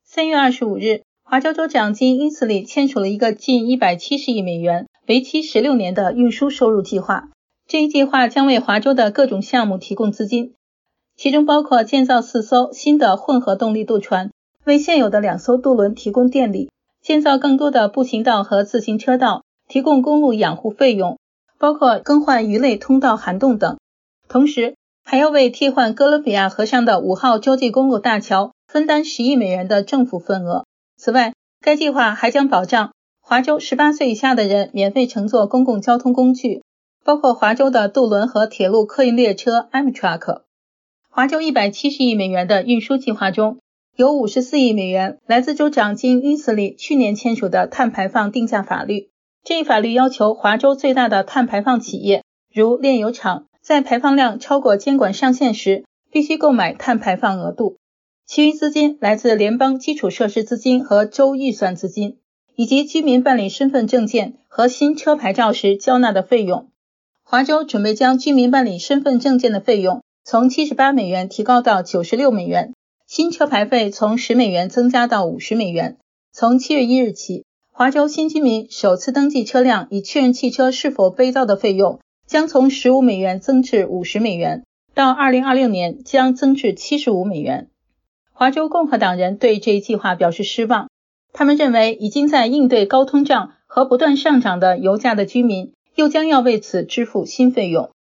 3月25日，华州州长金英斯里签署了一个近170亿美元、为期16年的运输收入计划。这一计划将为华州的各种项目提供资金，其中包括建造4艘新的混合动力渡船，为现有的2艘渡轮提供电力，建造更多的步行道和自行车道，提供公路养护费用，包括更换鱼类通道涵洞等。同时，还要为替换哥伦比亚河上的5号洲际公路大桥分担10亿美元的政府份额。此外，该计划还将保障华州18岁以下的人免费乘坐公共交通工具，包括华州的渡轮和铁路客运列车 Amtrak。 华州170亿美元的运输计划中，有54亿美元来自州长金英斯里去年签署的碳排放定价法律。这一法律要求华州最大的碳排放企业，如炼油厂，在排放量超过监管上限时，必须购买碳排放额度。其余资金来自联邦基础设施资金和州预算资金，以及居民办理身份证件和新车牌照时交纳的费用。华州准备将居民办理身份证件的费用从78美元提高到96美元，新车牌费从10美元增加到50美元。从7月1日起，华州新居民首次登记车辆以确认汽车是否被盗的费用将从15美元增至50美元，到2026年将增至75美元。华州共和党人对这一计划表示失望，他们认为已经在应对高通胀和不断上涨的油价的居民又将要为此支付新费用。